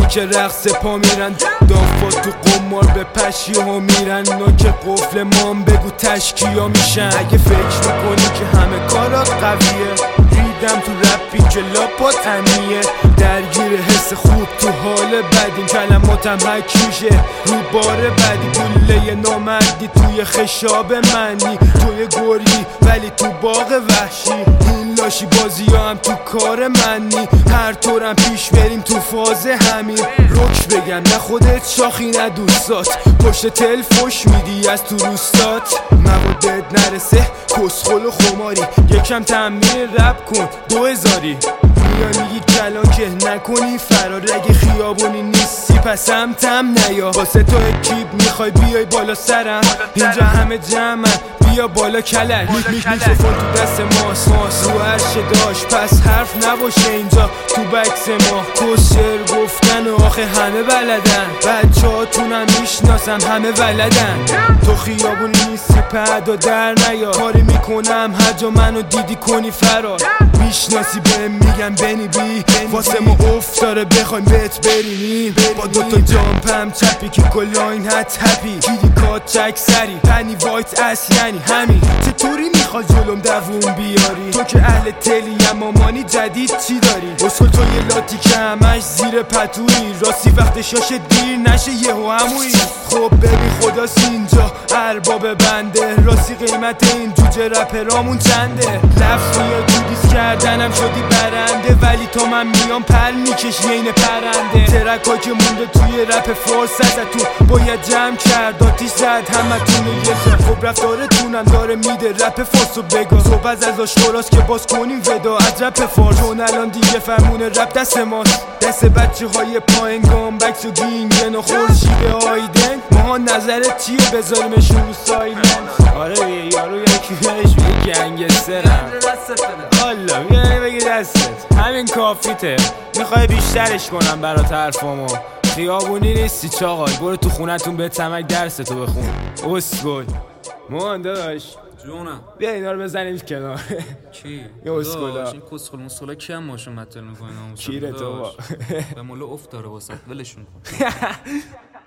که رقص پا میرن، دافا تو قمار به پشی ها میرن. اونا که قفل مام بگو تشکیا میشن. اگه فکر میکنی که همه کارات قویه، ریدم تو رپی که لاپات همیه. درگیر حس خوب تو حال بدیم، کلماتم حک میشه رو بار بدی. گله نامردی توی خشاب منی، توی گرگی ولی تو باغ وحشی. این لاشی بازی ها هم تو کار منی، هر طورم پیش بریم تو فاز همین. رکش بگم نه خودت شاخی نه دوستات، پشت تل فش میدی از تو روستات. موادت نرسه کسخل و خماری، یکم تمرین رپ کن 2000. میای میگی کلان که نکنی فرار، اگه خیابونی نیستی پس هم تم نیا. واسه تو کیب میخوای بیای بالا سرم، اینجا همه جمعن بیا بالا کلک. میکروفون تو دست ماست رو عرشه داشت، پس حرف نباشه اینجا تو بکس ما. کسر گفتن و آخه همه بلدن، بچه هاتونم میشناسم همه ولدن. تو خیابونی نیستی پدا در نیا، کاری میکنم هر جا منو دیدی کنی فرار. میشناسی بهم میگم بنی بی، واسه ما افتاره بخوایم بهت برینیم. با دوتا جامپم چپی که کلاین هت هپی، کیریکات چک سری پنی وایت اس یعنی همین. چطوری میخوای جلوم دووم بیاری؟ تو که اهل تلی مامانی جدید چی داری؟ اصول تو یه لاتی که همش زیر پتویی، راستی وقت شاشه دیر نشه یهو همویی. خب ببین خداست اینجا ارباب بنده، راستی قیمت این جوجه رپرامون چنده؟ لفظ میاد تو دیس کردنم شدی برنده، ولی تو من میام پر میکشی این پرنده. ترکا که مونده توی رپ فارس ازتون باید جمع کرد، آتیش زد همتونو یه جا. خب رفتارتونم داره میده رپ فارسو بگا، صحبت از آشکاراست که باز کنیم ودا از رپ فارس. چون الان دیگه فرمونه رپ دست ماست، دست بچه های پایین گام بکس و گینگن و خورشید آیدن. ماها نظرت چیه بذاریمشون رو سایلنس؟ آره یارو یکی بهش میگه گنگسترم، والا میگه بگی دستت همین کافیته. میخوای بیشترش کنم برات حرفامو؟ خیابونی نیستی چاقال، برو تو خونتون به تمک درستو بخون. اسکل مان داداش جونم، بیا اینا رو بزنیم کنار. کی؟ یه اسکولا. این کسخل مسخلا کی هم ماشو متل میکنه؟ کیره تو با به مولا افت داره واسه ولشون کن.